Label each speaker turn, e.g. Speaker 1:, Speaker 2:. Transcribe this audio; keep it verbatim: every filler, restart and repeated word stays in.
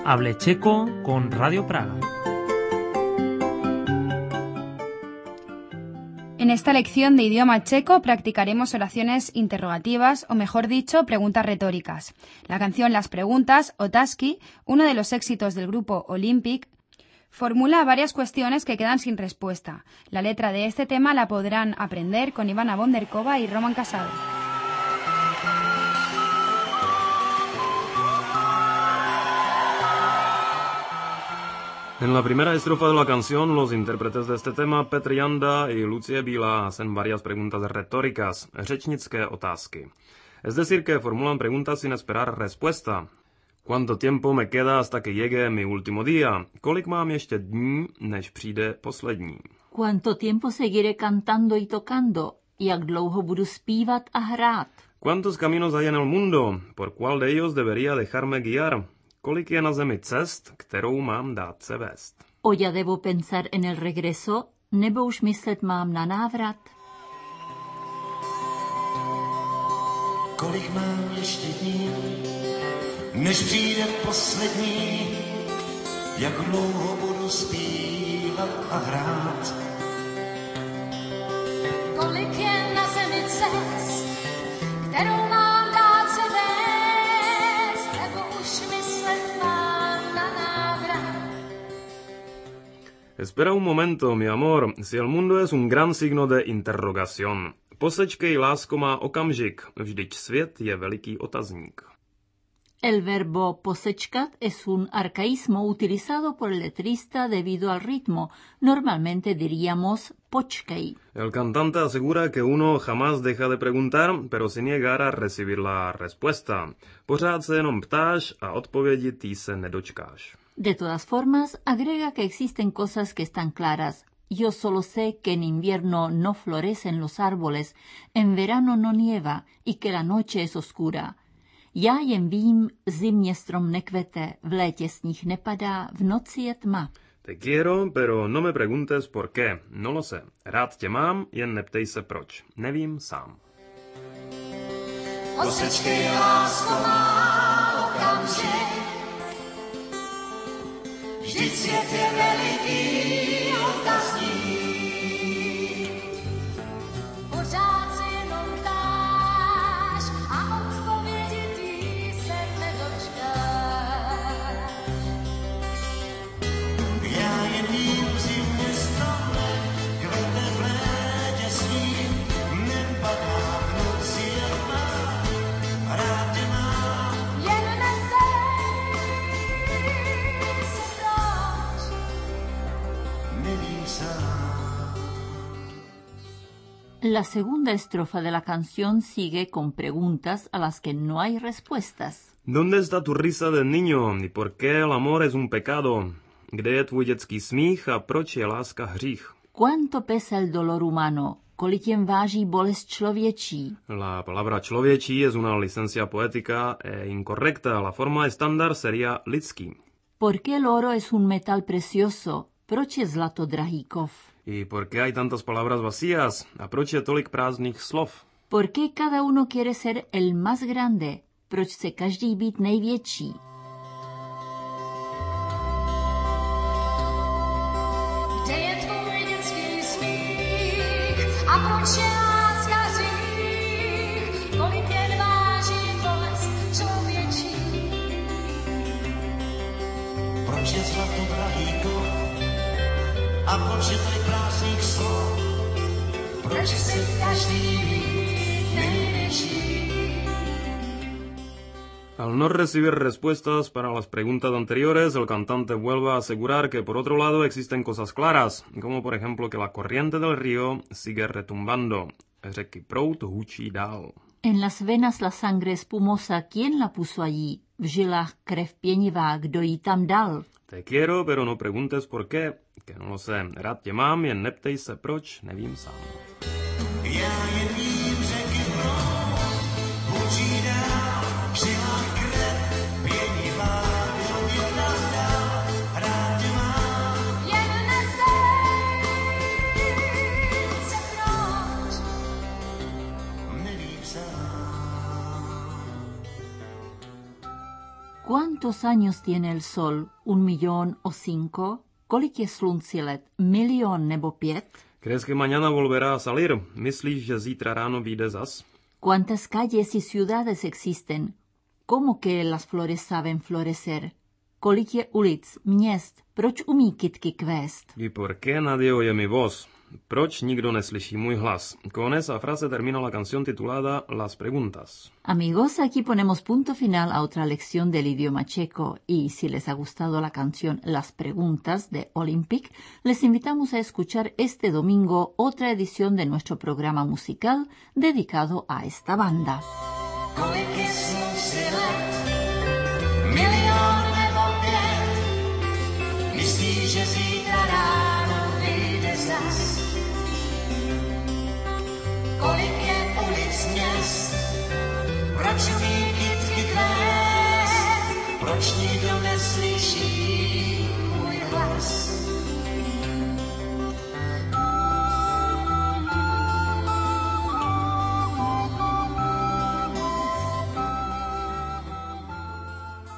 Speaker 1: Hable Checo con Radio Praga.
Speaker 2: En esta lección de idioma checo practicaremos oraciones interrogativas, o mejor dicho, preguntas retóricas. La canción Las Preguntas, Otázky, uno de los éxitos del grupo Olympic, formula varias cuestiones que quedan sin respuesta. La letra de este tema la podrán aprender con Ivana Bonderkova y Roman Casado.
Speaker 3: En la primera estrofa de la canción, los intérpretes de este tema, Petr Janda y Lucie Bílá, hacen varias preguntas retóricas, řečnické otázky. Es decir, que formulan preguntas sin esperar respuesta. ¿Cuánto tiempo me queda hasta que llegue mi último día? ¿Kolik mám ještě dní, než přijde poslední?
Speaker 4: ¿Cuánto tiempo seguiré cantando y tocando? Jak dlouho budu zpívat a hrát?
Speaker 3: ¿Cuántos caminos hay en el mundo? ¿Por cuál de ellos debería dejarme guiar? Kolik je na zemi cest, kterou mám dát se vést?
Speaker 4: O ya debo pensar en el regreso, nebo už myslet mám na návrat?
Speaker 5: Kolik mám ještě dní, než přijde poslední, jak dlouho budu zpívat a hrát?
Speaker 6: Kolik je na zemi cest, kterou mám dát se vést, nebo už myslet mám na návrat?
Speaker 3: Espera un momento, mi amor, si el mundo es un gran signo de interrogación. Posečkej, lásko má okamžik, vždyť svět je veliký otazník.
Speaker 4: El verbo posečkat es un arcaísmo utilizado por el letrista debido al ritmo. Normalmente diríamos počkej.
Speaker 3: El cantante asegura que uno jamás deja de preguntar, pero sin llegar a recibir la respuesta. Pořád se jenom ptáš a odpovědi ty se nedočkáš.
Speaker 4: De todas formas, agrega que existen cosas que están claras. Yo solo sé que en invierno no florecen los árboles, en verano no nieva y que la noche es oscura. Já jen vím, zimně strom nekvete, v létě sníh nepadá, v noci je tma.
Speaker 3: Te quiero, pero no me preguntes por qué, no lo sé. Rád tě mám, jen neptej se proč. Nevím sám.
Speaker 6: Posečkej, lásko má okamžik, vždyť svět je veliký otazník. Pořád se jenom ptáš a odpovědi ty se nedočkáš.
Speaker 5: Já jen vím, zimně stromne, kvete v létě sníh, nepadá v noci je tma, rád tě mám.
Speaker 6: Jen neptej se proč.
Speaker 5: Nevím sám.
Speaker 4: La segunda estrofa de la canción sigue con preguntas a las que no hay respuestas.
Speaker 3: ¿Dónde está tu risa de niño? ¿Y por qué el amor es un pecado? Kde je tvůj dětský smích a proč je láska hřích?
Speaker 4: ¿Cuánto pesa el dolor humano? Kolik jen váží bolest člověčí?
Speaker 3: La palabra člověčí es una licencia poética e incorrecta. La forma estándar sería lidský.
Speaker 4: ¿Por qué el oro es un metal precioso? Proč je zlato drahý kov?
Speaker 3: ¿Y por qué hay tantas palabras vacías? ¿A proč je tolik prázdných slov?
Speaker 4: ¿Por qué cada uno quiere ser el más grande? Proč chce každý být největší?
Speaker 6: Kde je tvůj dětský smích a proč je láska hřích? Kolik jen váží bolest člověčí?
Speaker 5: Proč je zlato drahý kov? A proč je tolik prázdných slov? Proč se každý být největší?
Speaker 3: Al no recibir respuestas para las preguntas anteriores, el cantante vuelve a asegurar que por otro lado existen cosas claras, como por ejemplo que la corriente del río sigue retumbando. Řeky proud hučí dál.
Speaker 4: En las venas la sangre espumosa, ¿quién la puso allí? V žilách krev pěnivá, kdo ji tam dal?
Speaker 3: Te quiero, pero no preguntes por qué, que no lo sé. Rád tě mám, jen neptej se proč, nevím sám.
Speaker 5: Já jen vím, řeky proud hučí dál, v žilách krev pěnivá, kdo ji tam dal, rád tě mám.
Speaker 6: Jen neptej se proč.
Speaker 5: Nevím sám.
Speaker 4: ¿Cuántos años tiene el sol? ¿Un millón o cinco? Kolik je slunci let? Milion nebo pět?
Speaker 3: ¿Crees que mañana volverá a salir? ¿Myslíš, že zítra ráno vyjde zas?
Speaker 4: ¿Cuántas calles y ciudades existen? ¿Cómo que las flores saben florecer? Kolik je ulic, měst? Proč umí kytky kvést?
Speaker 3: ¿Y por qué nadie oye mi voz? Proč nikdo neslyší můj hlas? Con esa frase termina la canción titulada Las Preguntas.
Speaker 4: Amigos, aquí ponemos punto final a otra lección del idioma checo y si les ha gustado la canción Las Preguntas de Olympic, les invitamos a escuchar este domingo otra edición de nuestro programa musical dedicado a esta banda.
Speaker 6: Kolik je slunci let? Milion nebo pět? Myslíš, že zítra ráno vyjde zas? Kolik je ulic měst? Proč umí kytky kvést? Proč nikdo neslí